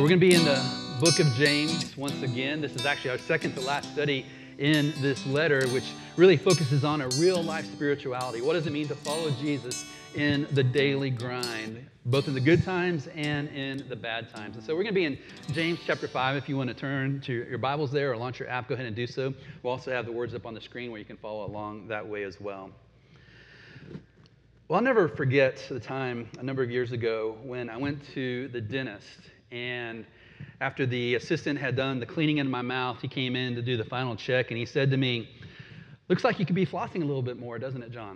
We're going to be in the book of James once again. This is actually our second to last study in this letter, which really focuses on a real life spirituality. What does it mean to follow Jesus in the daily grind, both in the good times and in the bad times? And so we're going to be in James chapter 5. If you want to turn to your Bibles there or launch your app, go ahead and do so. We'll also have the words up on the screen where you can follow along that way as well. Well, I'll never forget the time a number of years ago when I went to the dentist, and after the assistant had done the cleaning in my mouth, he came in to do the final check, and he said to me, "Looks like you could be flossing a little bit more, doesn't it, John?"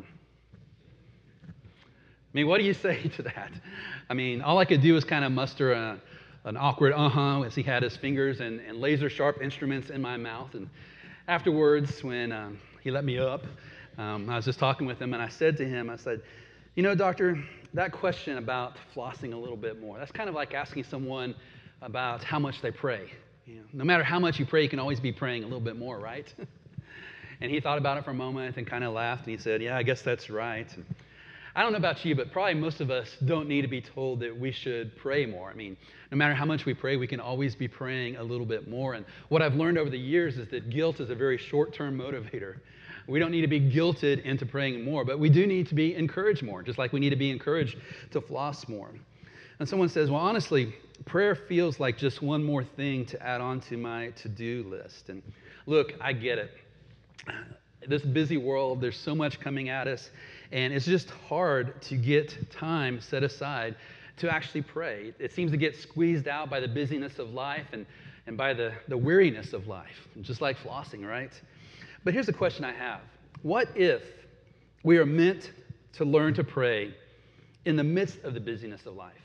I mean, what do you say to that? I mean, all I could do was kind of muster an awkward as he had his fingers and laser sharp instruments in my mouth. And afterwards, when he let me up, I was just talking with him, and I said to him, I said, "You know, doctor, that question about flossing a little bit more, that's kind of like asking someone about how much they pray. You know, no matter how much you pray, you can always be praying a little bit more, right?" And he thought about it for a moment and kind of laughed, and he said, "Yeah, I guess that's right." And I don't know about you, but probably most of us don't need to be told that we should pray more. I mean, no matter how much we pray, we can always be praying a little bit more. And what I've learned over the years is that guilt is a very short-term motivator. We don't need to be guilted into praying more, but we do need to be encouraged more, just like we need to be encouraged to floss more. And someone says, "Well, honestly, prayer feels like just one more thing to add on to my to-do list." And look, I get it. This busy world, there's so much coming at us, and it's just hard to get time set aside to actually pray. It seems to get squeezed out by the busyness of life and by the weariness of life, just like flossing, right? But here's the question I have. What if we are meant to learn to pray in the midst of the busyness of life?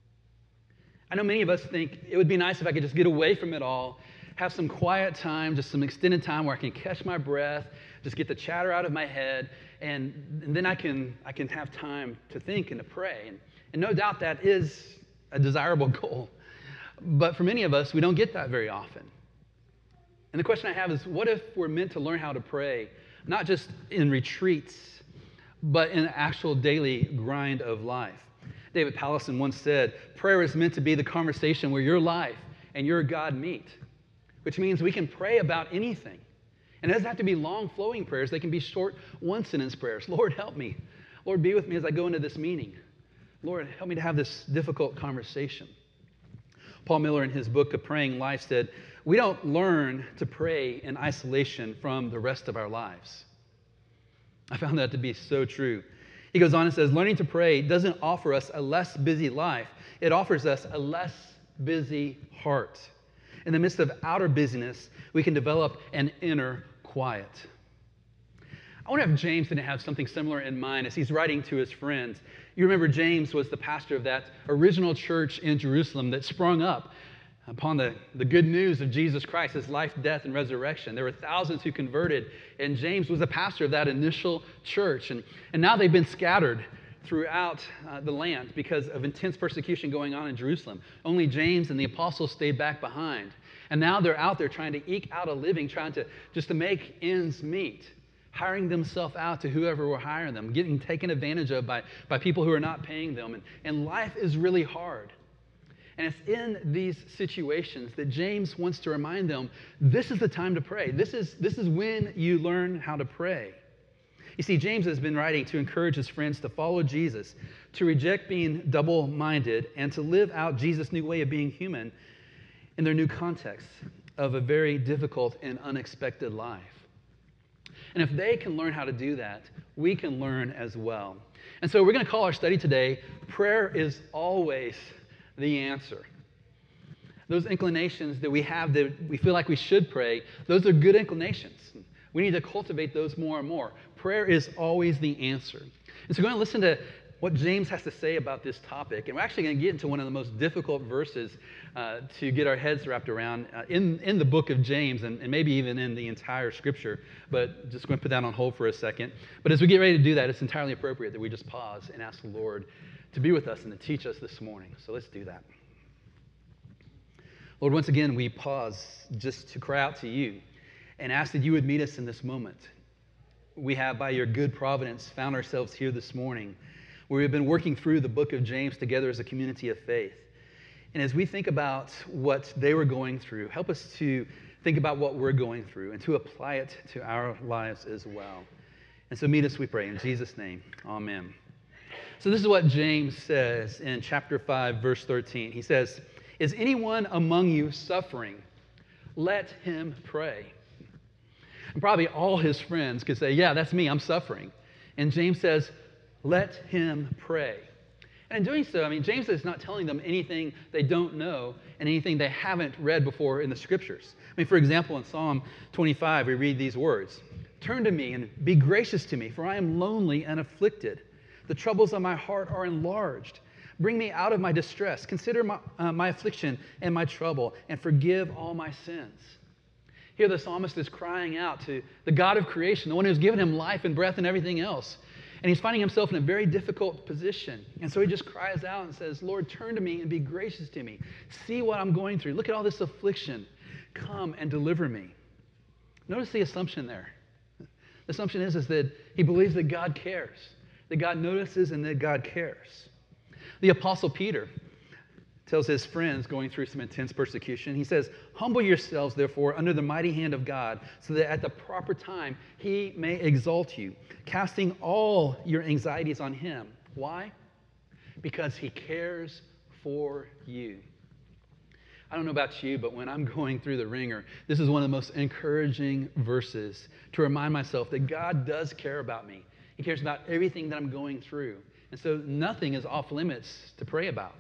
I know many of us think it would be nice if I could just get away from it all, have some quiet time, just some extended time where I can catch my breath, just get the chatter out of my head, and then I can have time to think and to pray. And no doubt that is a desirable goal. But for many of us, we don't get that very often. And the question I have is, what if we're meant to learn how to pray, not just in retreats, but in the actual daily grind of life? David Powlison once said, "Prayer is meant to be the conversation where your life and your God meet," which means we can pray about anything. And it doesn't have to be long flowing prayers. They can be short one-sentence prayers. "Lord, help me. Lord, be with me as I go into this meeting. Lord, help me to have this difficult conversation." Paul Miller, in his book, A Praying Life, said, "We don't learn to pray in isolation from the rest of our lives." I found that to be so true. He goes on and says, "Learning to pray doesn't offer us a less busy life. It offers us a less busy heart. In the midst of outer busyness, we can develop an inner quiet." I wonder if James didn't have something similar in mind as he's writing to his friends. You remember James was the pastor of that original church in Jerusalem that sprung up upon the good news of Jesus Christ, his life, death, and resurrection. There were thousands who converted, and James was the pastor of that initial church. And now they've been scattered throughout the land because of intense persecution going on in Jerusalem. Only James and the apostles stayed back behind. And now they're out there trying to eke out a living, trying to just to make ends meet, hiring themselves out to whoever will hire them, getting taken advantage of by people who are not paying them. And life is really hard. And it's in these situations that James wants to remind them, this is the time to pray. This is when you learn how to pray. You see, James has been writing to encourage his friends to follow Jesus, to reject being double-minded, and to live out Jesus' new way of being human in their new context of a very difficult and unexpected life. And if they can learn how to do that, we can learn as well. And so we're going to call our study today, "Prayer is Always the Answer." Those inclinations that we have that we feel like we should pray, those are good inclinations. We need to cultivate those more and more. Prayer is always the answer. And so we're going to listen to what James has to say about this topic. And we're actually going to get into one of the most difficult verses to get our heads wrapped around in the book of James and maybe even in the entire scripture. But just going to put that on hold for a second. But as we get ready to do that, it's entirely appropriate that we just pause and ask the Lord to be with us and to teach us this morning. So let's do that. Lord, once again, we pause just to cry out to you and ask that you would meet us in this moment. We have, by your good providence, found ourselves here this morning where we've been working through the book of James together as a community of faith. And as we think about what they were going through, help us to think about what we're going through and to apply it to our lives as well. And so meet us, we pray, in Jesus' name. Amen. So this is what James says in chapter 5, verse 13. He says, "Is anyone among you suffering? Let him pray." And probably all his friends could say, "Yeah, that's me, I'm suffering." And James says, "Let him pray." And in doing so, James is not telling them anything they don't know and anything they haven't read before in the Scriptures. For example, in Psalm 25, we read these words, "Turn to me and be gracious to me, for I am lonely and afflicted. The troubles of my heart are enlarged. Bring me out of my distress. Consider my affliction and my trouble, and forgive all my sins." Here the psalmist is crying out to the God of creation, the one who's given him life and breath and everything else. And he's finding himself in a very difficult position. And so he just cries out and says, "Lord, turn to me and be gracious to me. See what I'm going through. Look at all this affliction. Come and deliver me." Notice the assumption there. The assumption is that he believes that God cares, that God notices and that God cares. The Apostle Peter tells his friends going through some intense persecution, he says, "Humble yourselves, therefore, under the mighty hand of God, so that at the proper time he may exalt you, casting all your anxieties on him." Why? Because he cares for you. I don't know about you, but when I'm going through the ringer, this is one of the most encouraging verses to remind myself that God does care about me. He cares about everything that I'm going through. And so nothing is off limits to pray about.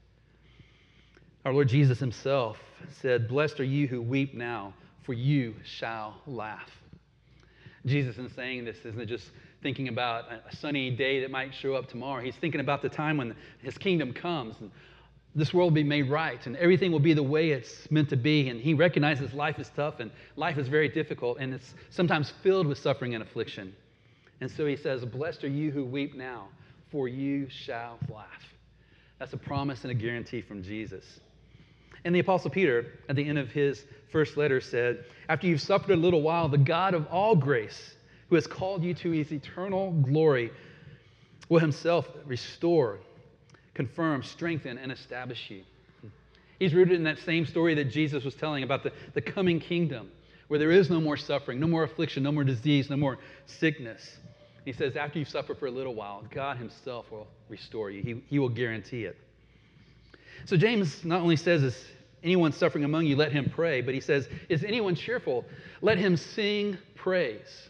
Our Lord Jesus himself said, "Blessed are you who weep now, for you shall laugh." Jesus, in saying this, isn't just thinking about a sunny day that might show up tomorrow. He's thinking about the time when his kingdom comes and this world will be made right and everything will be the way it's meant to be. And he recognizes life is tough and life is very difficult and it's sometimes filled with suffering and affliction. And so he says, "Blessed are you who weep now, for you shall laugh." That's a promise and a guarantee from Jesus. And the Apostle Peter, at the end of his first letter, said, "After you've suffered a little while, the God of all grace, who has called you to his eternal glory, will himself restore, confirm, strengthen, and establish you." He's rooted in that same story that Jesus was telling about the coming kingdom, where there is no more suffering, no more affliction, no more disease, no more sickness. He says, after you've suffered for a little while, God himself will restore you. He will guarantee it. So James not only says, "Is anyone suffering among you, let him pray," but he says, "Is anyone cheerful? Let him sing praise."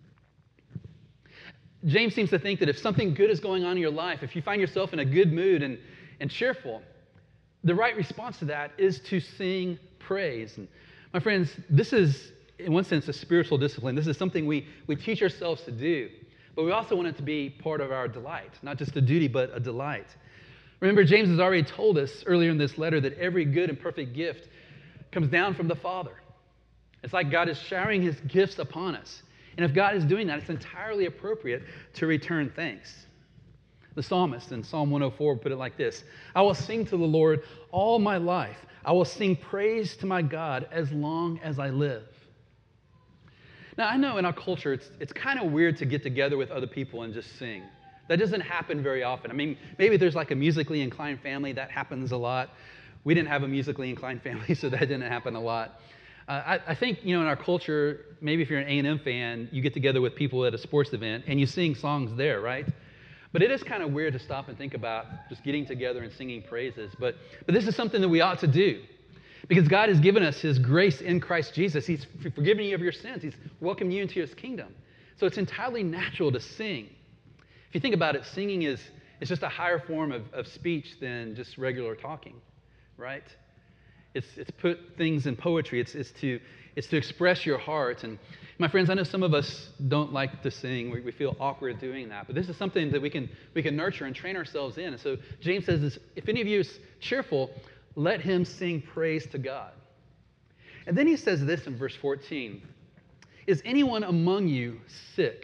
James seems to think that if something good is going on in your life, if you find yourself in a good mood and cheerful, the right response to that is to sing praise. And my friends, this is, in one sense, a spiritual discipline. This is something we teach ourselves to do, but we also want it to be part of our delight, not just a duty, but a delight. Remember, James has already told us earlier in this letter that every good and perfect gift comes down from the Father. It's like God is showering his gifts upon us. And if God is doing that, it's entirely appropriate to return thanks. The psalmist in Psalm 104 put it like this: "I will sing to the Lord all my life. I will sing praise to my God as long as I live." Now, I know in our culture, it's kind of weird to get together with other people and just sing. That doesn't happen very often. Maybe there's like a musically inclined family, that happens a lot. We didn't have a musically inclined family, so that didn't happen a lot. I think, in our culture, maybe if you're an A&M fan, you get together with people at a sports event and you sing songs there, right? But it is kind of weird to stop and think about just getting together and singing praises. But this is something that we ought to do because God has given us his grace in Christ Jesus. He's forgiven you of your sins. He's welcomed you into his kingdom. So it's entirely natural to sing. If you think about it, singing is just a higher form of speech than just regular talking, right? It's put things in poetry. It's to express your heart. And my friends, I know some of us don't like to sing. We feel awkward doing that. But this is something that we can nurture and train ourselves in. And so James says this: if any of you is cheerful, let him sing praise to God. And then he says this in verse 14: "Is anyone among you sick?"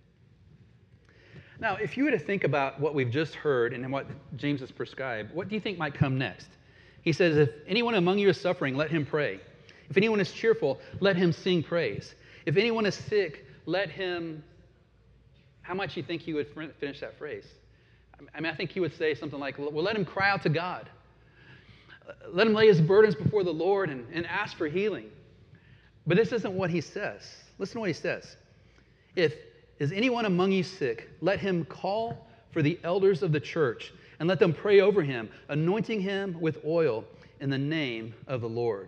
Now, if you were to think about what we've just heard and what James has prescribed, what do you think might come next? He says, if anyone among you is suffering, let him pray. If anyone is cheerful, let him sing praise. If anyone is sick, let him... How much do you think he would finish that phrase? I think he would say something like, well, let him cry out to God. Let him lay his burdens before the Lord and ask for healing. But this isn't what he says. Listen to what he says. If is anyone among you sick, let him call for the elders of the church and let them pray over him, anointing him with oil in the name of the Lord.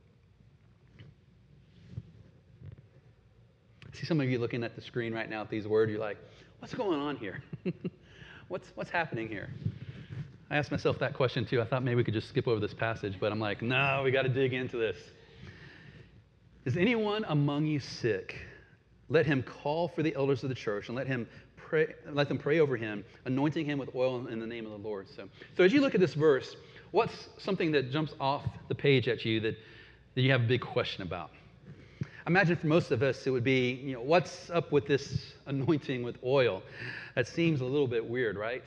I see some of you looking at the screen right now at these words. You're like, what's going on here? What's happening here? I asked myself that question too. I thought maybe we could just skip over this passage, but I'm like, no, we got to dig into this. Is anyone among you sick? Let him call for the elders of the church and let them pray over him, anointing him with oil in the name of the Lord. So as you look at this verse, what's something that jumps off the page at you that you have a big question about? I imagine for most of us it would be, what's up with this anointing with oil? That seems a little bit weird, right?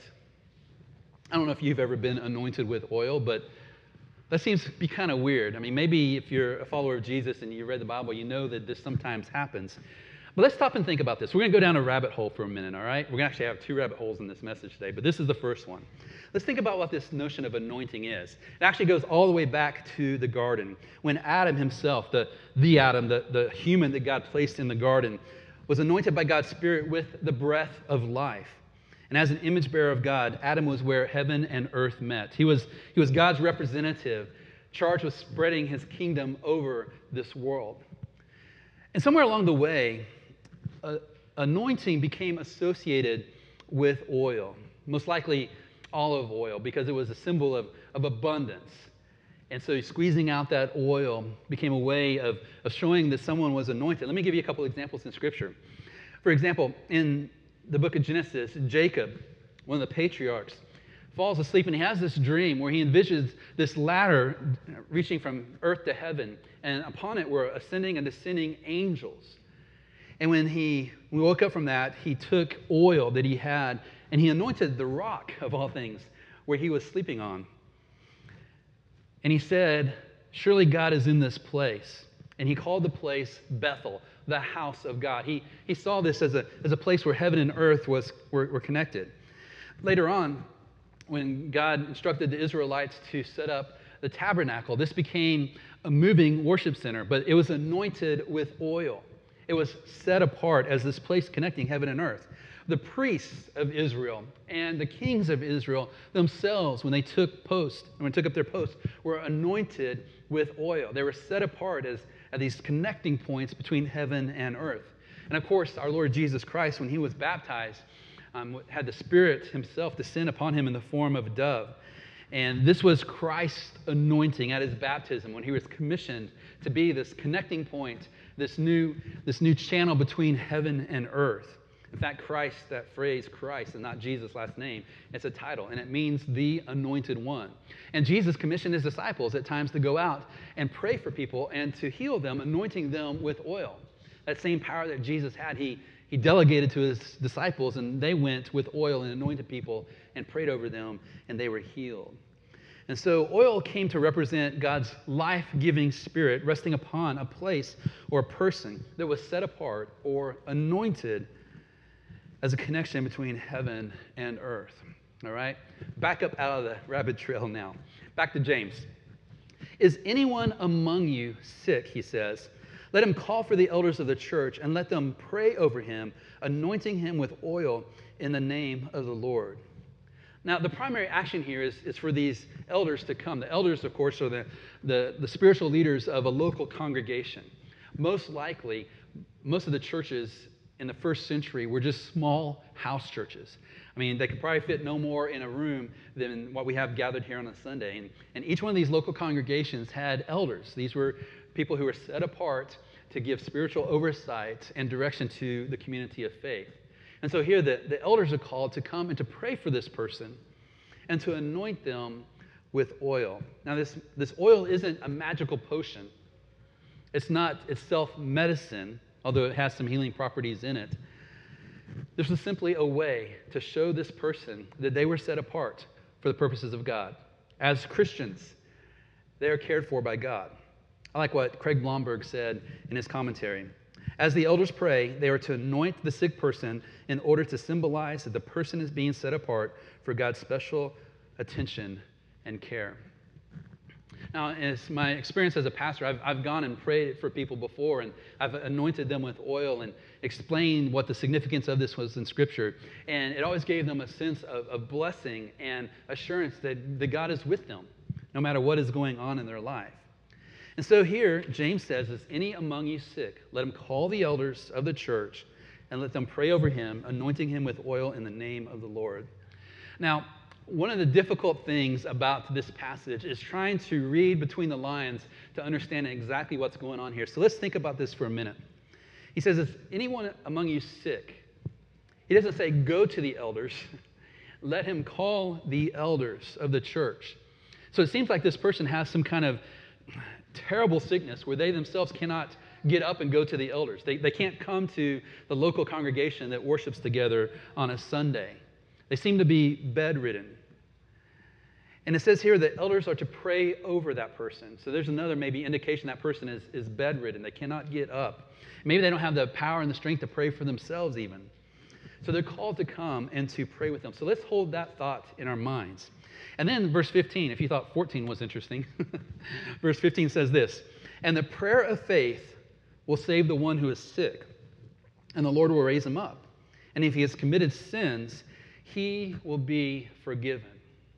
I don't know if you've ever been anointed with oil, but that seems to be kind of weird. I mean, maybe if you're a follower of Jesus and you read the Bible, you know that this sometimes happens. But let's stop and think about this. We're going to go down a rabbit hole for a minute, all right? We're going to actually have 2 rabbit holes in this message today, but this is the first one. Let's think about what this notion of anointing is. It actually goes all the way back to the garden, when Adam himself, the Adam, the human that God placed in the garden, was anointed by God's Spirit with the breath of life. And as an image bearer of God, Adam was where heaven and earth met. He was God's representative, charged with spreading his kingdom over this world. And somewhere along the way, anointing became associated with oil, most likely olive oil, because it was a symbol of abundance. And so squeezing out that oil became a way of showing that someone was anointed. Let me give you a couple examples in Scripture. For example, in the book of Genesis, Jacob, one of the patriarchs, falls asleep and he has this dream where he envisions this ladder reaching from earth to heaven, and upon it were ascending and descending angels. And when he woke up from that, he took oil that he had and he anointed the rock of all things where he was sleeping on. And he said, surely God is in this place. And he called the place Bethel, the house of God. He saw this as a place where heaven and earth were connected. Later on, when God instructed the Israelites to set up the tabernacle, this became a moving worship center, but it was anointed with oil. It was set apart as this place connecting heaven and earth. The priests of Israel and the kings of Israel themselves, when they took up their posts, were anointed with oil. They were set apart as these connecting points between heaven and earth. And of course, our Lord Jesus Christ, when he was baptized, had the Spirit himself descend upon him in the form of a dove. And this was Christ's anointing at his baptism when he was commissioned to be this connecting point, this new channel between heaven and earth. In fact, Christ, that phrase Christ, and not Jesus' last name, it's a title, and it means the anointed one. And Jesus commissioned his disciples at times to go out and pray for people and to heal them, anointing them with oil. That same power that Jesus had, he delegated to his disciples, and they went with oil and anointed people and prayed over them, and they were healed. And so oil came to represent God's life-giving Spirit resting upon a place or a person that was set apart or anointed as a connection between heaven and earth. All right? Back up out of the rabbit trail now. Back to James. Is anyone among you sick, he says? Let him call for the elders of the church and let them pray over him, anointing him with oil in the name of the Lord. Now, the primary action here is for these elders to come. The elders, of course, are the spiritual leaders of a local congregation. Most likely, most of the churches in the first century were just small house churches. I mean, they could probably fit no more in a room than what we have gathered here on a Sunday. And each one of these local congregations had elders. These were people who were set apart to give spiritual oversight and direction to the community of faith. And so here the elders are called to come and to pray for this person and to anoint them with oil. Now, this oil isn't a magical potion. It's not itself medicine, although it has some healing properties in it. This was simply a way to show this person that they were set apart for the purposes of God. As Christians, they are cared for by God. I like what Craig Blomberg said in his commentary. As the elders pray, they are to anoint the sick person in order to symbolize that the person is being set apart for God's special attention and care. Now, it's my experience as a pastor, I've gone and prayed for people before, and I've anointed them with oil and explained what the significance of this was in Scripture. And it always gave them a sense of blessing and assurance that God is with them, no matter what is going on in their life. And so here, James says, is any among you sick? Let him call the elders of the church and let them pray over him, anointing him with oil in the name of the Lord. Now, one of the difficult things about this passage is trying to read between the lines to understand exactly what's going on here. So let's think about this for a minute. He says, is anyone among you sick? He doesn't say, go to the elders. Let him call the elders of the church. So it seems like this person has some kind of terrible sickness where they themselves cannot get up and go to the elders. They can't come to the local congregation that worships together on a Sunday. They seem to be bedridden. And it says here that elders are to pray over that person. So there's another maybe indication that person is bedridden. They cannot get up. Maybe they don't have the power and the strength to pray for themselves even. So they're called to come and to pray with them. So let's hold that thought in our minds. And then verse 15, if you thought 14 was interesting, verse 15 says this, and the prayer of faith will save the one who is sick, and the Lord will raise him up. And if he has committed sins, he will be forgiven.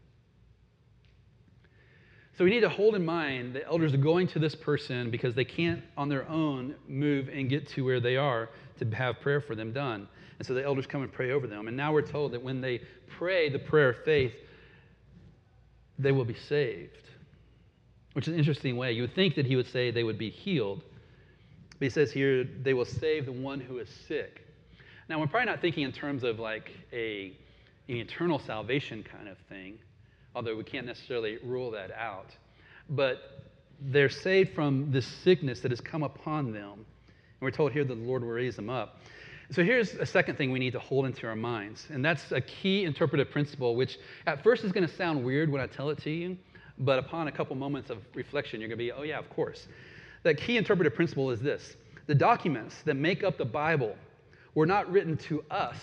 So we need to hold in mind the elders are going to this person because they can't on their own move and get to where they are to have prayer for them done. And so the elders come and pray over them. And now we're told that when they pray the prayer of faith, they will be saved, which is an interesting way. You would think that he would say they would be healed. But he says here, they will save the one who is sick. Now, we're probably not thinking in terms of like an eternal salvation kind of thing, although we can't necessarily rule that out. But they're saved from this sickness that has come upon them. And we're told here that the Lord will raise them up. So here's a second thing we need to hold into our minds, and that's a key interpretive principle, which at first is going to sound weird when I tell it to you, but upon a couple moments of reflection, you're going to be, oh yeah, of course. That key interpretive principle is this. The documents that make up the Bible were not written to us,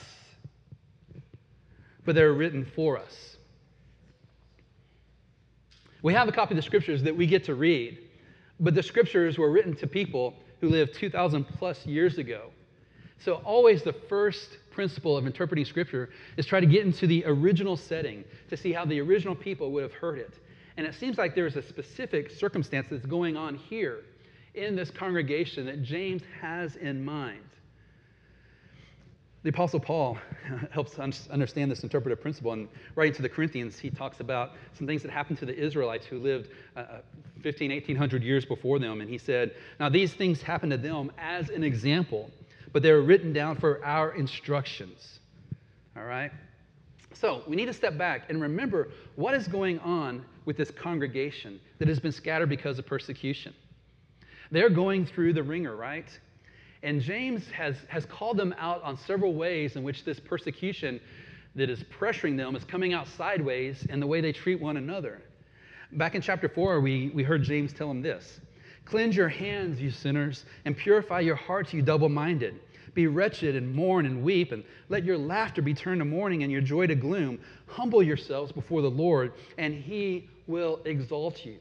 but they're written for us. We have a copy of the Scriptures that we get to read, but the Scriptures were written to people who lived 2,000 plus years ago. So always the first principle of interpreting Scripture is try to get into the original setting to see how the original people would have heard it. And it seems like there's a specific circumstance that's going on here in this congregation that James has in mind. The Apostle Paul helps us understand this interpretive principle. And writing to the Corinthians, he talks about some things that happened to the Israelites who lived 1,800 years before them. And he said, now these things happened to them as an example, but they were written down for our instructions. All right? So we need to step back and remember what is going on with this congregation that has been scattered because of persecution. They're going through the ringer, right? And James has called them out on several ways in which this persecution that is pressuring them is coming out sideways in the way they treat one another. Back in chapter 4, we heard James tell them this. Cleanse your hands, you sinners, and purify your hearts, you double-minded. Be wretched and mourn and weep, and let your laughter be turned to mourning and your joy to gloom. Humble yourselves before the Lord, and he will exalt you.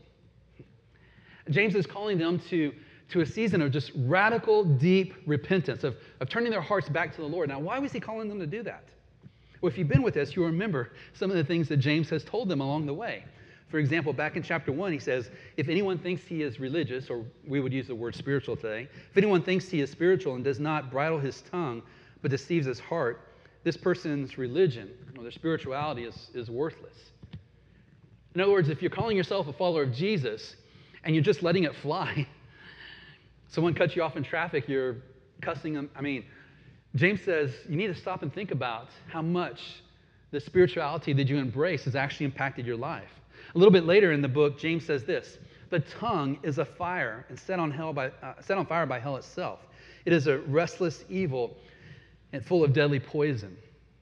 James is calling them to a season of just radical, deep repentance, of turning their hearts back to the Lord. Now, why was he calling them to do that? Well, if you've been with us, you'll remember some of the things that James has told them along the way. For example, back in chapter 1, he says, if anyone thinks he is religious, or we would use the word spiritual today, if anyone thinks he is spiritual and does not bridle his tongue, but deceives his heart, this person's religion or their spirituality is worthless. In other words, if you're calling yourself a follower of Jesus and you're just letting it fly, someone cuts you off in traffic, you're cussing them. I mean, James says you need to stop and think about how much the spirituality that you embrace has actually impacted your life. A little bit later in the book, James says this, the tongue is a fire and set on fire by hell itself. It is a restless evil and full of deadly poison.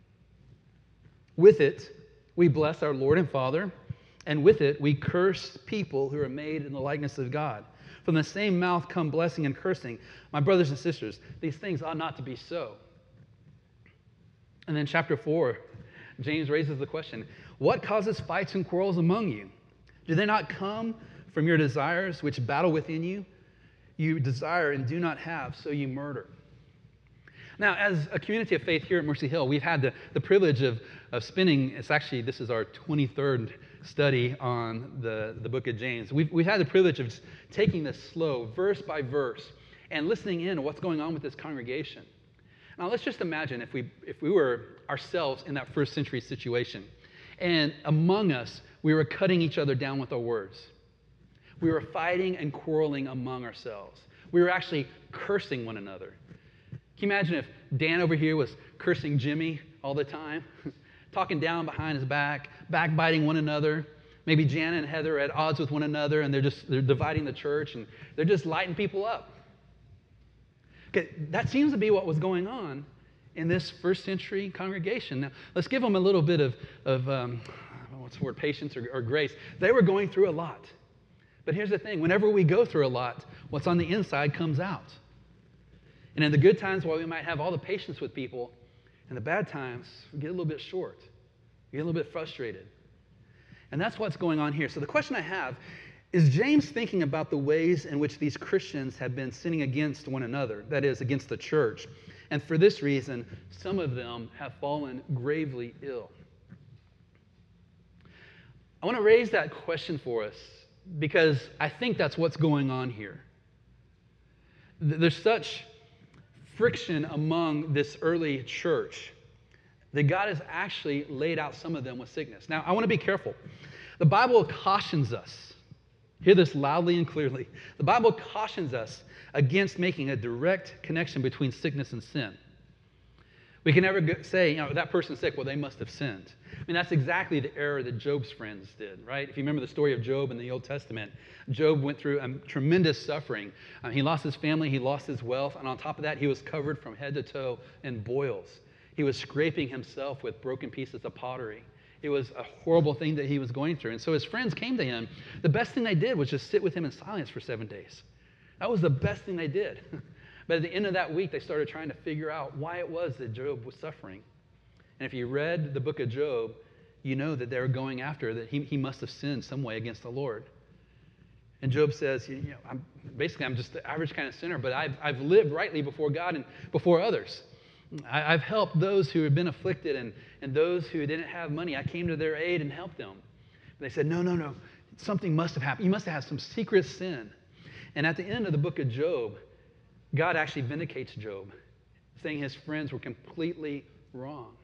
With it, we bless our Lord and Father, and with it, we curse people who are made in the likeness of God. From the same mouth come blessing and cursing. My brothers and sisters, these things ought not to be so. And then chapter 4, James raises the question, what causes fights and quarrels among you? Do they not come From your desires, which battle within you, you desire and do not have, so you murder. Now, as a community of faith here at Mercy Hill, we've had the privilege of spending, this is our 23rd study on the book of James. We've had the privilege of just taking this slow, verse by verse, and listening in to what's going on with this congregation. Now, let's just imagine if we were ourselves in that first century situation, and among us, we were cutting each other down with our words. We were fighting and quarreling among ourselves. We were actually cursing one another. Can you imagine if Dan over here was cursing Jimmy all the time, talking down behind his back, backbiting one another? Maybe Jana and Heather are at odds with one another, and they're dividing the church, and they're just lighting people up. Okay, that seems to be what was going on in this first century congregation. Now, let's give them a little bit of what's the word, patience or grace. They were going through a lot. But here's the thing, whenever we go through a lot, what's on the inside comes out. And in the good times, while we might have all the patience with people, in the bad times, we get a little bit short. We get a little bit frustrated. And that's what's going on here. So the question I have is James thinking about the ways in which these Christians have been sinning against one another, that is, against the church. And for this reason, some of them have fallen gravely ill. I want to raise that question for us because I think that's what's going on here. There's such friction among this early church that God has actually laid out some of them with sickness. Now, I want to be careful. The Bible cautions us, hear this loudly and clearly, the Bible cautions us against making a direct connection between sickness and sin. We can never say, that person's sick, well, they must have sinned. I mean, that's exactly the error that Job's friends did, right? If you remember the story of Job in the Old Testament, Job went through tremendous suffering. He lost his family, he lost his wealth, and on top of that, he was covered from head to toe in boils. He was scraping himself with broken pieces of pottery. It was a horrible thing that he was going through. And so his friends came to him. The best thing they did was just sit with him in silence for 7 days. That was the best thing they did. But at the end of that week, they started trying to figure out why it was that Job was suffering. And if you read the book of Job, you know that they were going after that he must have sinned some way against the Lord. And Job says, I'm just the average kind of sinner, but I've lived rightly before God and before others. I've helped those who had been afflicted and those who didn't have money. I came to their aid and helped them. But they said, no, something must have happened. You must have had some secret sin. And at the end of the book of Job, God actually vindicates Job, saying his friends were completely wrong.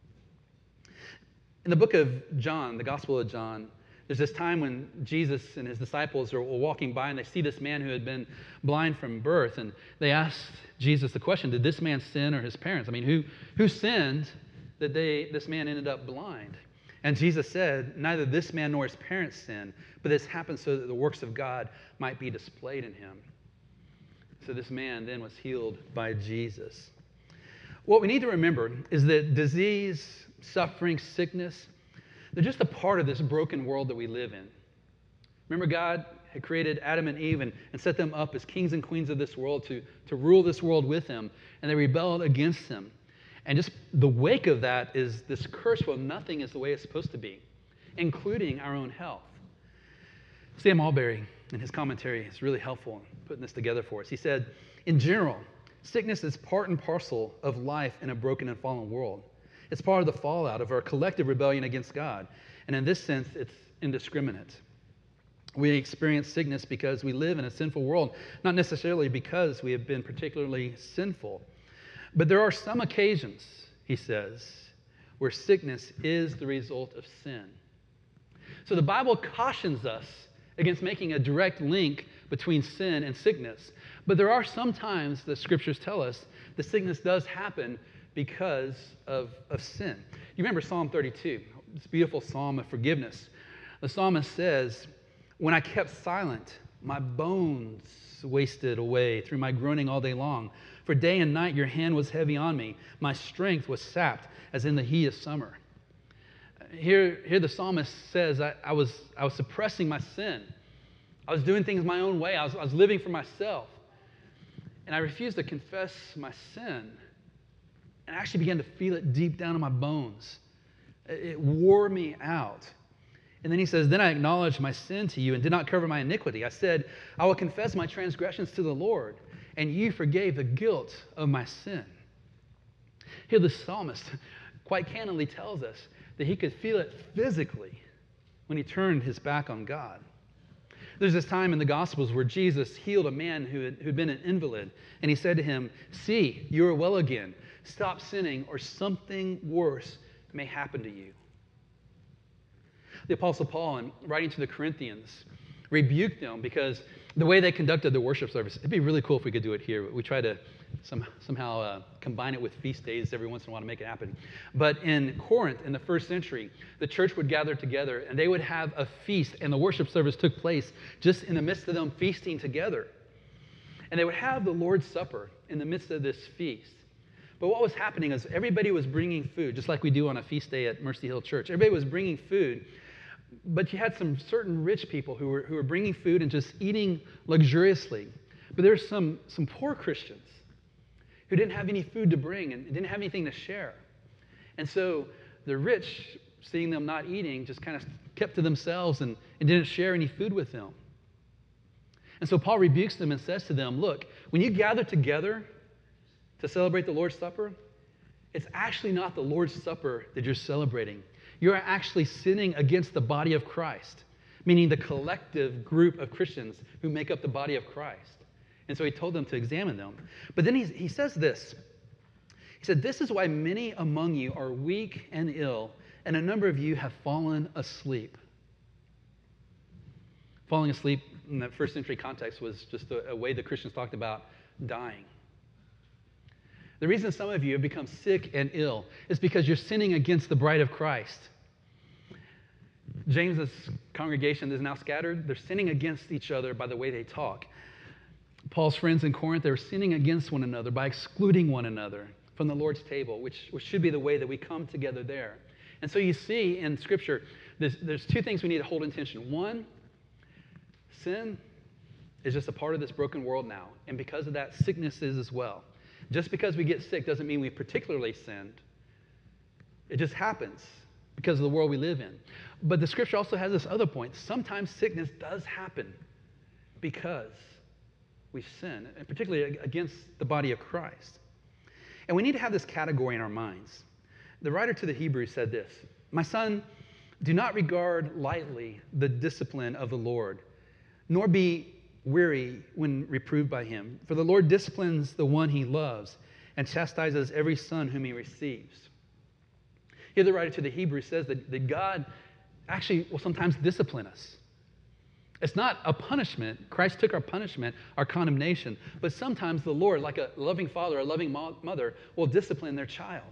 In the book of John, the Gospel of John, there's this time when Jesus and his disciples are walking by and they see this man who had been blind from birth. And they asked Jesus the question, did this man sin or his parents? I mean, who sinned that this man ended up blind? And Jesus said, neither this man nor his parents sinned, but this happened so that the works of God might be displayed in him. So this man then was healed by Jesus. What we need to remember is that disease, suffering, sickness, they're just a part of this broken world that we live in. Remember, God had created Adam and Eve and set them up as kings and queens of this world to rule this world with him, and they rebelled against him. And just the wake of that is this curse where nothing is the way it's supposed to be, including our own health. Sam Alberry, in his commentary, is really helpful in putting this together for us. He said, in general, sickness is part and parcel of life in a broken and fallen world. It's part of the fallout of our collective rebellion against God. And in this sense, it's indiscriminate. We experience sickness because we live in a sinful world, not necessarily because we have been particularly sinful. But there are some occasions, he says, where sickness is the result of sin. So the Bible cautions us against making a direct link between sin and sickness. But there are some times the scriptures tell us the sickness does happen because of sin. You remember Psalm 32, this beautiful psalm of forgiveness. The psalmist says, when I kept silent, my bones wasted away through my groaning all day long. For day and night your hand was heavy on me. My strength was sapped as in the heat of summer. Here the psalmist says, I was suppressing my sin. I was doing things my own way. I was living for myself. And I refused to confess my sin. And I actually began to feel it deep down in my bones. It wore me out. And then he says, then I acknowledged my sin to you and did not cover my iniquity. I said, I will confess my transgressions to the Lord, and you forgave the guilt of my sin. Here the psalmist quite candidly tells us that he could feel it physically when he turned his back on God. There's this time in the Gospels where Jesus healed a man who'd been an invalid, and he said to him, see, you are well again. Stop sinning, or something worse may happen to you. The Apostle Paul, in writing to the Corinthians, rebuked them because the way they conducted their worship service, it'd be really cool if we could do it here. We try to somehow combine it with feast days every once in a while to make it happen. But in Corinth, in the first century, the church would gather together and they would have a feast, and the worship service took place just in the midst of them feasting together. And they would have the Lord's Supper in the midst of this feast. But what was happening is everybody was bringing food, just like we do on a feast day at Mercy Hill Church. Everybody was bringing food, but you had some certain rich people who were bringing food and just eating luxuriously. But there were some poor Christians who didn't have any food to bring and didn't have anything to share. And so the rich, seeing them not eating, just kind of kept to themselves and didn't share any food with them. And so Paul rebukes them and says to them, look, when you gather together to celebrate the Lord's Supper, it's actually not the Lord's Supper that you're celebrating. You're actually sinning against the body of Christ, meaning the collective group of Christians who make up the body of Christ. And so he told them to examine them. But then he says this. He said, this is why many among you are weak and ill, and a number of you have fallen asleep. Falling asleep in that first century context was just a way the Christians talked about dying. The reason some of you have become sick and ill is because you're sinning against the bride of Christ. James's congregation is now scattered. They're sinning against each other by the way they talk. Paul's friends in Corinth, they were sinning against one another by excluding one another from the Lord's table, which should be the way that we come together there. And so you see in Scripture, there's two things we need to hold in tension. One, sin is just a part of this broken world now. And because of that, sickness is as well. Just because we get sick doesn't mean we particularly sinned. It just happens because of the world we live in. But the Scripture also has this other point. Sometimes sickness does happen because we sin, and particularly against the body of Christ. And we need to have this category in our minds. The writer to the Hebrews said this, my son, do not regard lightly the discipline of the Lord, nor be weary when reproved by him. For the Lord disciplines the one he loves and chastises every son whom he receives. Here the writer to the Hebrews says that God actually will sometimes discipline us. It's not a punishment. Christ took our punishment, our condemnation, but sometimes the Lord, like a loving father, a loving mother, will discipline their child.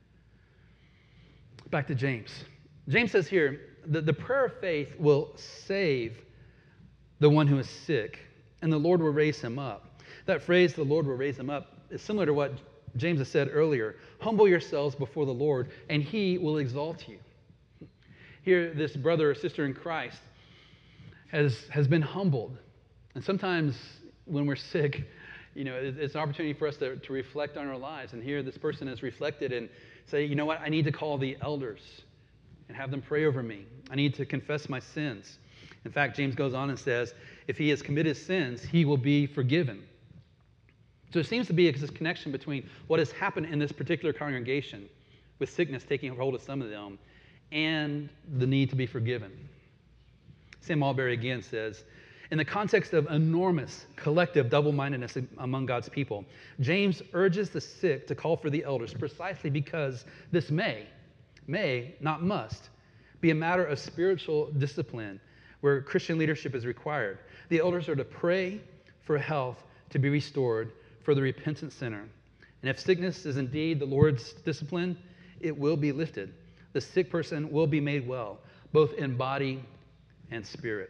Back to James. James says here, the prayer of faith will save the one who is sick, and the Lord will raise him up. That phrase, the Lord will raise him up, is similar to what James has said earlier. Humble yourselves before the Lord, and he will exalt you. Here, this brother or sister in Christ has been humbled. And sometimes when we're sick, it's an opportunity for us to reflect on our lives. And here this person has reflected and say, you know what, I need to call the elders and have them pray over me. I need to confess my sins. In fact, James goes on and says, if he has committed sins, he will be forgiven. So there seems to be this connection between what has happened in this particular congregation with sickness taking hold of some of them and the need to be forgiven. Sam Alberry again says, in the context of enormous collective double-mindedness among God's people, James urges the sick to call for the elders precisely because this may, not must, be a matter of spiritual discipline where Christian leadership is required. The elders are to pray for health to be restored for the repentant sinner. And if sickness is indeed the Lord's discipline, it will be lifted. The sick person will be made well, both in body and spirit.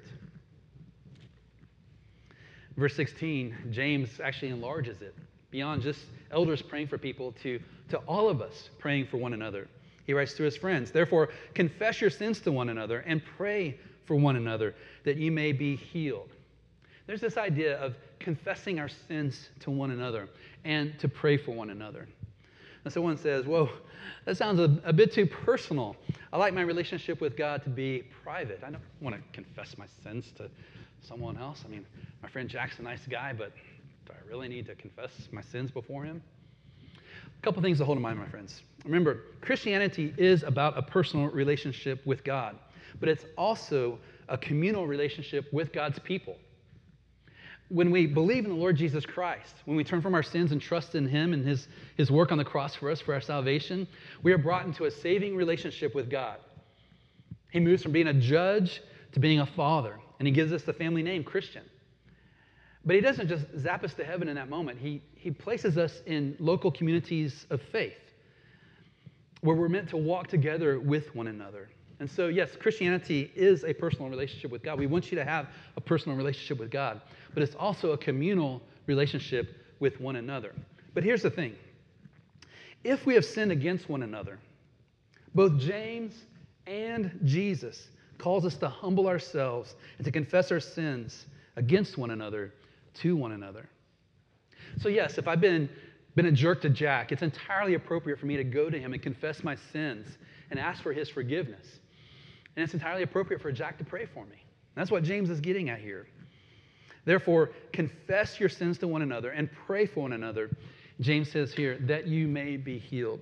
Verse 16, James actually enlarges it beyond just elders praying for people to all of us praying for one another. He writes to his friends, therefore, confess your sins to one another and pray for one another that you may be healed. There's this idea of confessing our sins to one another and to pray for one another. And someone says, whoa, that sounds a bit too personal. I like my relationship with God to be private. I don't want to confess my sins to someone else. I mean, my friend Jack's a nice guy, but do I really need to confess my sins before him? A couple things to hold in mind, my friends. Remember, Christianity is about a personal relationship with God, but it's also a communal relationship with God's people. When we believe in the Lord Jesus Christ, when we turn from our sins and trust in Him and His work on the cross for us, for our salvation, we are brought into a saving relationship with God. He moves from being a judge to being a father, and He gives us the family name Christian. But He doesn't just zap us to heaven in that moment. He places us in local communities of faith where we're meant to walk together with one another. And so, yes, Christianity is a personal relationship with God. We want you to have a personal relationship with God, but it's also a communal relationship with one another. But here's the thing. If we have sinned against one another, both James and Jesus calls us to humble ourselves and to confess our sins against one another to one another. So yes, if I've been a jerk to Jack, it's entirely appropriate for me to go to him and confess my sins and ask for his forgiveness. And it's entirely appropriate for Jack to pray for me. That's what James is getting at here. Therefore, confess your sins to one another and pray for one another, James says here, that you may be healed.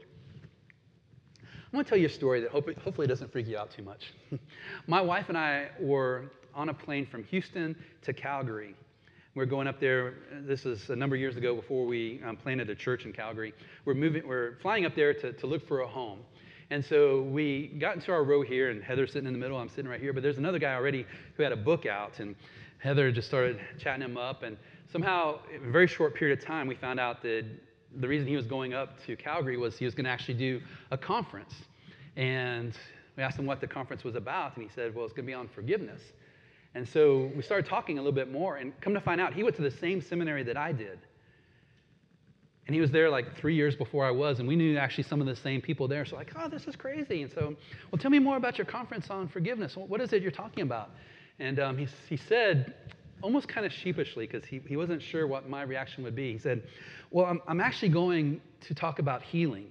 I want to tell you a story that hopefully doesn't freak you out too much. My wife and I were on a plane from Houston to Calgary. We're going up there. This is a number of years ago before we planted a church in Calgary. We're flying up there to look for a home. And so we got into our row here, and Heather's sitting in the middle. I'm sitting right here. But there's another guy already who had a book out, and Heather just started chatting him up. And somehow, in a very short period of time, we found out that the reason he was going up to Calgary was he was going to actually do a conference. And we asked him what the conference was about, and he said, well, it's going to be on forgiveness. And so we started talking a little bit more, and come to find out, he went to the same seminary that I did. And he was there like 3 years before I was, and we knew actually some of the same people there. So like, oh, this is crazy. And so, well, tell me more about your conference on forgiveness. What is it you're talking about? And he said, almost kind of sheepishly, because he wasn't sure what my reaction would be. He said, well, I'm actually going to talk about healing.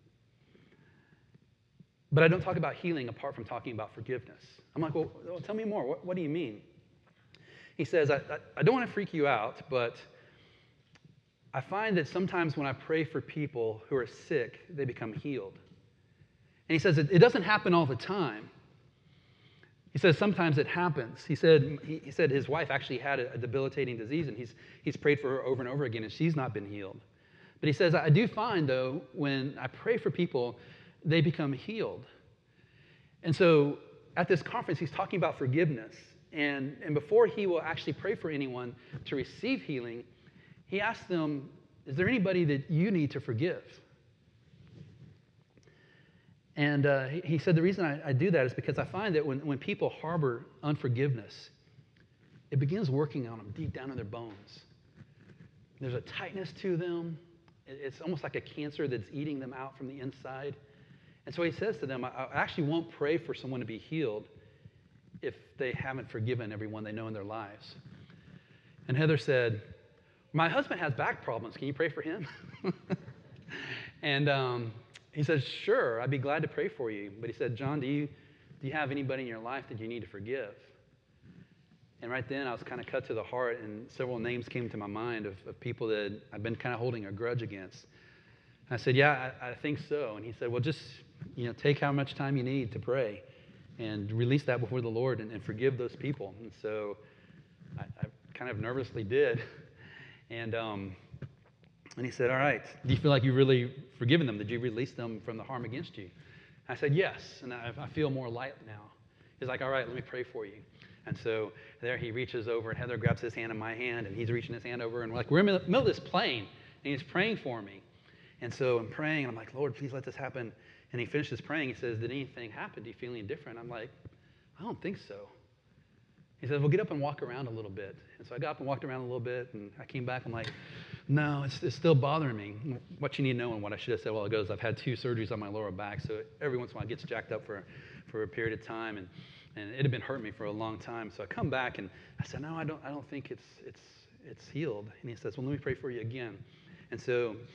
But I don't talk about healing apart from talking about forgiveness. I'm like, well tell me more. What do you mean? He says, I don't want to freak you out, but I find that sometimes when I pray for people who are sick, they become healed. And he says it doesn't happen all the time. He says sometimes it happens. He said his wife actually had a debilitating disease, and he's prayed for her over and over again, and she's not been healed. But he says, I do find, though, when I pray for people, they become healed. And so at this conference, he's talking about forgiveness. And before he will actually pray for anyone to receive healing, he asks them, is there anybody that you need to forgive? And he said, the reason I do that is because I find that when people harbor unforgiveness, it begins working on them deep down in their bones. There's a tightness to them. It's almost like a cancer that's eating them out from the inside. And so he says to them, I actually won't pray for someone to be healed if they haven't forgiven everyone they know in their lives. And Heather said, my husband has back problems. Can you pray for him? And he said, sure, I'd be glad to pray for you. But he said, John, do you have anybody in your life that you need to forgive? And right then I was kind of cut to the heart, and several names came to my mind of people that I've been kind of holding a grudge against. I said, yeah, I think so. And he said, well, just take how much time you need to pray and release that before the Lord and forgive those people. And so I kind of nervously did. And he said, all right, do you feel like you've really forgiven them? Did you release them from the harm against you? I said, yes, and I feel more light now. He's like, all right, let me pray for you. And so there he reaches over, and Heather grabs his hand in my hand, and he's reaching his hand over, and we're in the middle of this plane, and he's praying for me. And so I'm praying, and I'm like, Lord, please let this happen. And he finishes praying. He says, did anything happen? Do you feel any different? I'm like, I don't think so. He says, well, get up and walk around a little bit. And so I got up and walked around a little bit, and I came back. I'm like, no, it's still bothering me. What you need to know, and what I should have said a while ago, is I've had 2 surgeries on my lower back, so every once in a while it gets jacked up for a period of time, and it had been hurting me for a long time. So I come back, and I said, no, I don't think it's healed. And he says, well, let me pray for you again. And so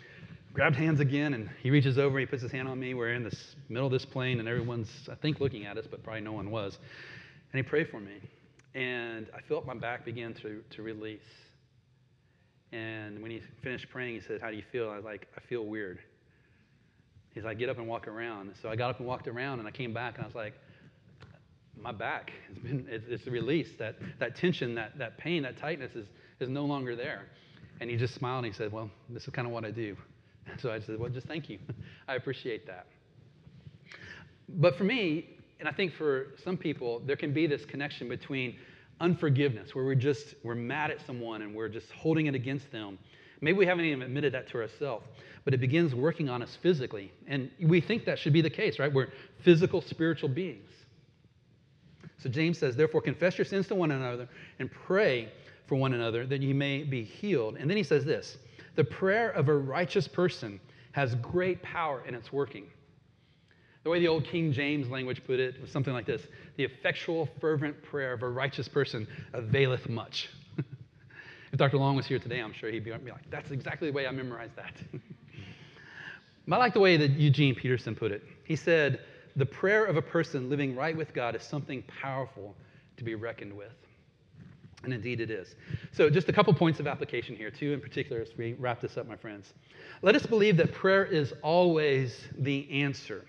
grabbed hands again, and he reaches over, he puts his hand on me. We're in the middle of this plane, and everyone's, I think, looking at us, but probably no one was. And he prayed for me. And I felt my back begin to release. And when he finished praying, he said, "How do you feel?" I was like, "I feel weird." He's like, "Get up and walk around." So I got up and walked around, and I came back, and I was like, my back it's released. That tension, that pain, that tightness is no longer there. And he just smiled, and he said, "Well, this is kind of what I do." So I said, "Well, just thank you. I appreciate that." But for me, and I think for some people, there can be this connection between unforgiveness, where we're mad at someone and we're just holding it against them. Maybe we haven't even admitted that to ourselves, but it begins working on us physically. And we think that should be the case, right? We're physical, spiritual beings. So James says, "Therefore, confess your sins to one another and pray for one another that you may be healed." And then he says this, "The prayer of a righteous person has great power in its working." The way the old King James language put it was something like this: "The effectual, fervent prayer of a righteous person availeth much." If Dr. Long was here today, I'm sure he'd be like, "That's exactly the way I memorized that." I like the way that Eugene Peterson put it. He said, "The prayer of a person living right with God is something powerful to be reckoned with." And indeed it is. So just a couple points of application here, two in particular, as we wrap this up, my friends. Let us believe that prayer is always the answer.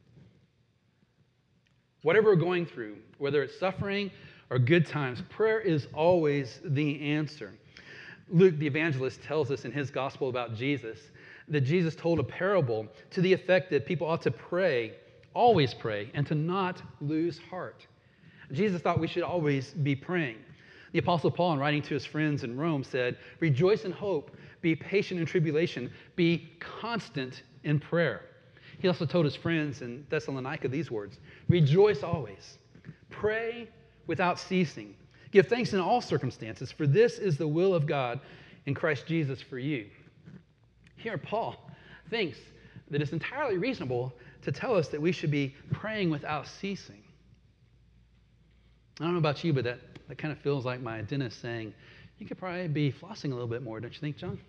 Whatever we're going through, whether it's suffering or good times, prayer is always the answer. Luke, the evangelist, tells us in his gospel about Jesus that Jesus told a parable to the effect that people ought to pray, always pray, and to not lose heart. Jesus thought we should always be praying. The Apostle Paul, in writing to his friends in Rome, said, "Rejoice in hope, be patient in tribulation, be constant in prayer." He also told his friends in Thessalonica these words, "Rejoice always, pray without ceasing, give thanks in all circumstances, for this is the will of God in Christ Jesus for you." Here, Paul thinks that it's entirely reasonable to tell us that we should be praying without ceasing. I don't know about you, but that kind of feels like my dentist saying, "You could probably be flossing a little bit more, don't you think, John?"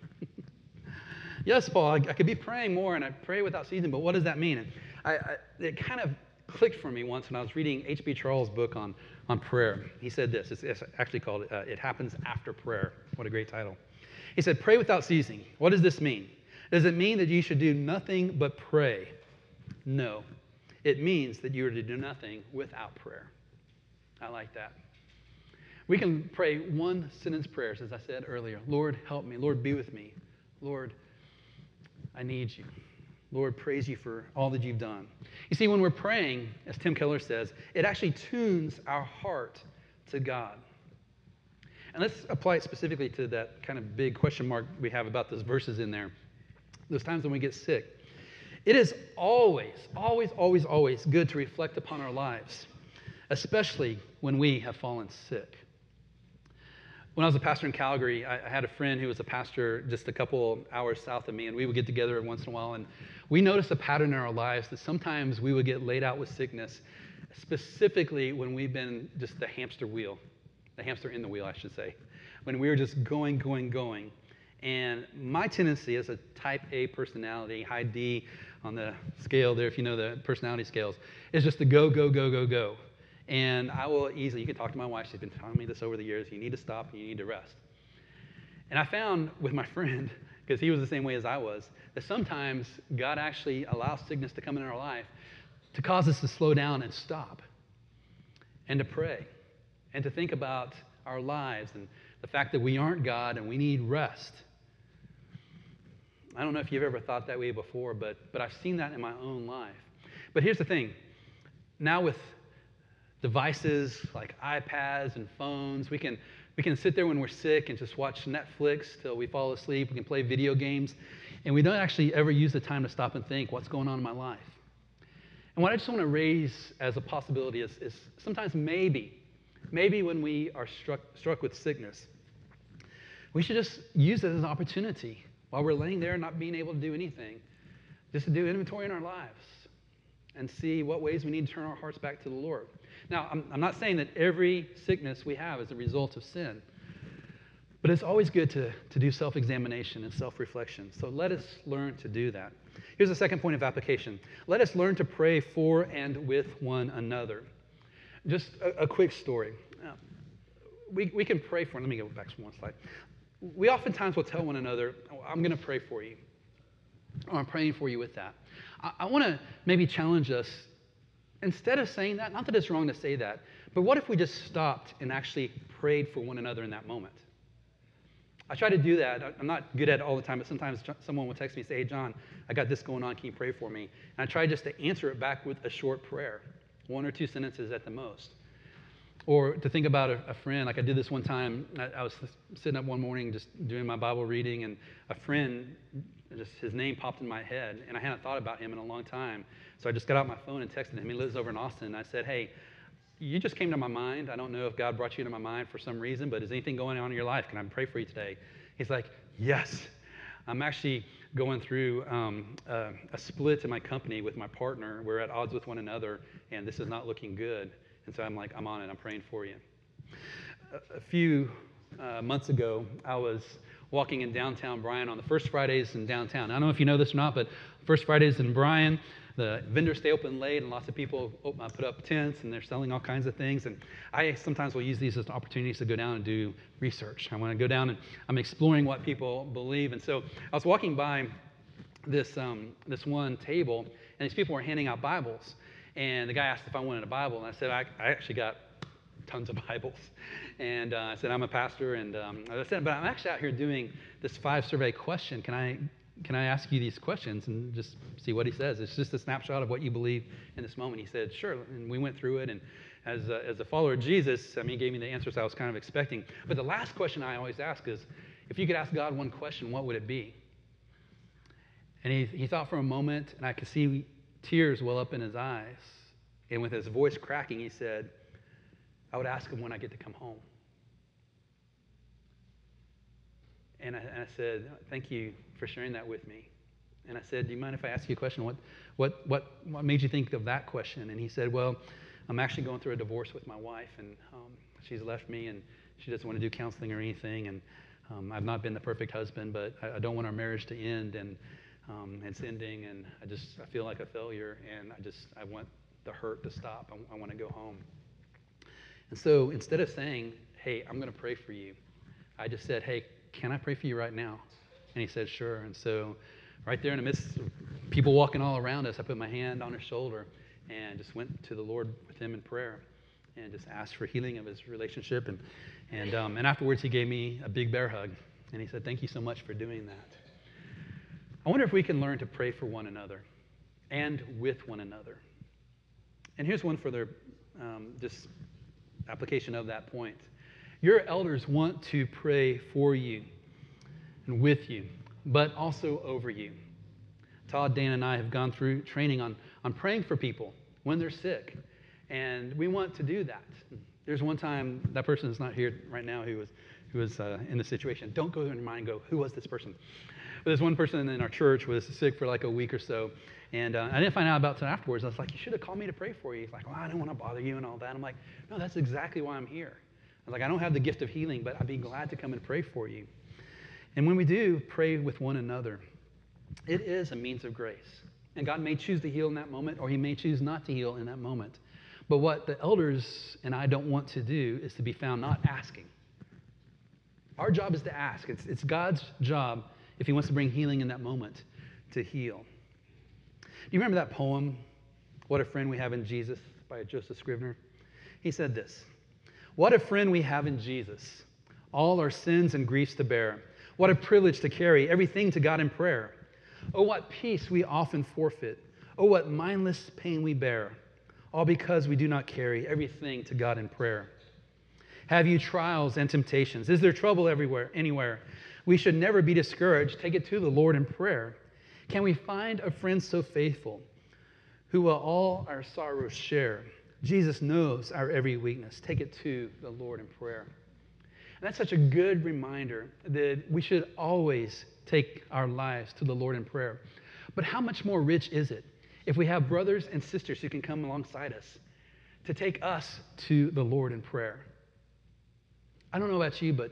Yes, Paul, I could be praying more, and I pray without ceasing, but what does that mean? And it kind of clicked for me once when I was reading H.B. Charles' book on prayer. He said this. It's actually called It Happens After Prayer. What a great title. He said, "Pray without ceasing." What does this mean? Does it mean that you should do nothing but pray? No. It means that you are to do nothing without prayer. I like that. We can pray one sentence prayers, as I said earlier. "Lord, help me. Lord, be with me. Lord, I need you. Lord, praise you for all that you've done." You see, when we're praying, as Tim Keller says, it actually tunes our heart to God. And let's apply it specifically to that kind of big question mark we have about those verses in there. Those times when we get sick. It is always, always, always, always good to reflect upon our lives, especially when we have fallen sick. When I was a pastor in Calgary, I had a friend who was a pastor just a couple hours south of me, and we would get together every once in a while, and we noticed a pattern in our lives that sometimes we would get laid out with sickness, specifically when we've been just the hamster in the wheel, I should say, when we were just going. And my tendency as a type A personality, high D on the scale there, if you know the personality scales, is just to go. And I will easily, you can talk to my wife, she's been telling me this over the years, you need to stop and you need to rest. And I found with my friend, because he was the same way as I was, that sometimes God actually allows sickness to come in our life to cause us to slow down and stop and to pray and to think about our lives and the fact that we aren't God and we need rest. I don't know if you've ever thought that way before, but I've seen that in my own life. But here's the thing. Now with devices like iPads and phones, we can sit there when we're sick and just watch Netflix till we fall asleep. We can play video games, and we don't actually ever use the time to stop and think, what's going on in my life? And what I just want to raise as a possibility is sometimes maybe when we are struck with sickness, we should just use it as an opportunity while we're laying there not being able to do anything, just to do inventory in our lives and see what ways we need to turn our hearts back to the Lord. Now, I'm not saying that every sickness we have is a result of sin, But it's always good to do self-examination and self-reflection. So let us learn to do that. Here's the second point of application. Let us learn to pray for and with one another. Just a quick story. We can pray for, let me go back to one slide. We oftentimes will tell one another, oh, I'm going to pray for you, or I'm praying for you with that. I want to maybe challenge us, instead of saying that, not that it's wrong to say that, but what if we just stopped and actually prayed for one another in that moment? I try to do that. I'm not good at it all the time, but sometimes someone will text me and say, hey, John, I got this going on. Can you pray for me? And I try just to answer it back with a short prayer, 1 or 2 sentences at the most. Or to think about a friend, like I did this one time. I was sitting up one morning just doing my Bible reading, and a friend, just his name popped in my head, and I hadn't thought about him in a long time. So I just got out my phone and texted him. He lives over in Austin. And I said, hey, you just came to my mind. I don't know if God brought you to my mind for some reason, but is anything going on in your life? Can I pray for you today? He's like, yes. I'm actually going through a split in my company with my partner. We're at odds with one another, and this is not looking good. And so I'm like, I'm on it. I'm praying for you. A few months ago, I was walking in downtown Bryan on the first Fridays in downtown. I don't know if you know this or not, but first Fridays in Bryan, the vendors stay open late, and lots of people put up tents, and they're selling all kinds of things. And I sometimes will use these as opportunities to go down and do research. I want to go down, and I'm exploring what people believe. And so I was walking by this one table, and these people were handing out Bibles. And the guy asked if I wanted a Bible, and I said, I actually got tons of Bibles. And I said, I'm a pastor, and I said, but I'm actually out here doing this 5-survey question. Can I ask you these questions and just see what he says? It's just a snapshot of what you believe in this moment. He said, sure. And we went through it. And as a follower of Jesus, he gave me the answers I was kind of expecting. But the last question I always ask is, if you could ask God one question, what would it be? And he thought for a moment, and I could see tears well up in his eyes. And with his voice cracking, he said, I would ask him when I get to come home. And I said, thank you for sharing that with me. And I said, do you mind if I ask you a question? What made you think of that question? And he said, well, I'm actually going through a divorce with my wife, and she's left me, and she doesn't want to do counseling or anything. And I've not been the perfect husband, but I don't want our marriage to end, and it's ending, and I feel like a failure, and I want the hurt to stop. I want to go home. And so instead of saying, hey, I'm going to pray for you, I just said, hey, can I pray for you right now? And he said, sure. And so right there in the midst of people walking all around us, I put my hand on his shoulder and just went to the Lord with him in prayer and just asked for healing of his relationship. And afterwards, he gave me a big bear hug. And he said, thank you so much for doing that. I wonder if we can learn to pray for one another and with one another. And here's one further just application of that point. Your elders want to pray for you and with you, but also over you. Todd, Dan, and I have gone through training on praying for people when they're sick, and we want to do that. There's one time, that person is not here right now who was in the situation. Don't go in your mind and go, who was this person? But there's one person in our church was sick for like a week or so, and I didn't find out about it afterwards. I was like, you should have called me to pray for you. He's like, well, I don't want to bother you and all that. I'm like, no, that's exactly why I'm here. I was like, I don't have the gift of healing, but I'd be glad to come and pray for you. And when we do pray with one another, it is a means of grace. And God may choose to heal in that moment, or he may choose not to heal in that moment. But what the elders and I don't want to do is to be found not asking. Our job is to ask. It's God's job, if he wants to bring healing in that moment, to heal. Do you remember that poem, What a Friend We Have in Jesus, by Joseph Scrivener? He said this, what a friend we have in Jesus, all our sins and griefs to bear. What a privilege to carry everything to God in prayer. Oh, what peace we often forfeit. Oh, what mindless pain we bear, all because we do not carry everything to God in prayer. Have you trials and temptations? Is there trouble everywhere, anywhere? We should never be discouraged. Take it to the Lord in prayer. Can we find a friend so faithful who will all our sorrows share? Jesus knows our every weakness. Take it to the Lord in prayer. And that's such a good reminder that we should always take our lives to the Lord in prayer. But how much more rich is it if we have brothers and sisters who can come alongside us to take us to the Lord in prayer? I don't know about you, but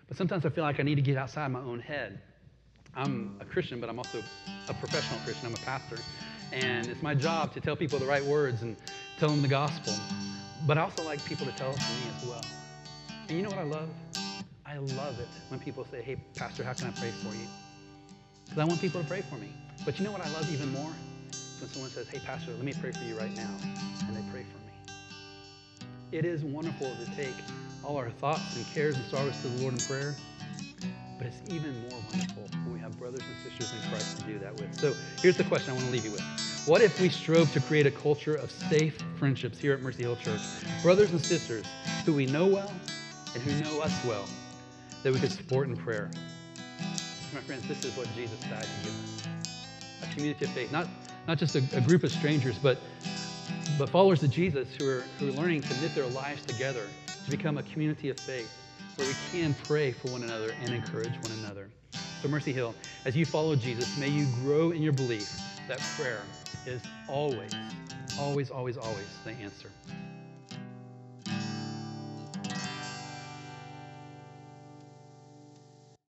But sometimes I feel like I need to get outside my own head. I'm a Christian, but I'm also a professional Christian. I'm a pastor. And it's my job to tell people the right words and tell them the gospel. But I also like people to tell it to me as well. And you know what I love? I love it when people say, hey, Pastor, how can I pray for you? Because I want people to pray for me. But you know what I love even more? It's when someone says, hey, Pastor, let me pray for you right now. And they pray for me. It is wonderful to take all our thoughts and cares and sorrows to the Lord in prayer. But it's even more wonderful when we have brothers and sisters in Christ to do that with. So here's the question I want to leave you with. What if we strove to create a culture of safe friendships here at Mercy Hill Church? Brothers and sisters who we know well and who know us well, that we could support in prayer. My friends, this is what Jesus died to give us. A community of faith. Not just a group of strangers, but followers of Jesus who are learning to knit their lives together to become a community of faith, where we can pray for one another and encourage one another. So Mercy Hill, as you follow Jesus, may you grow in your belief that prayer is always, always, always, always the answer.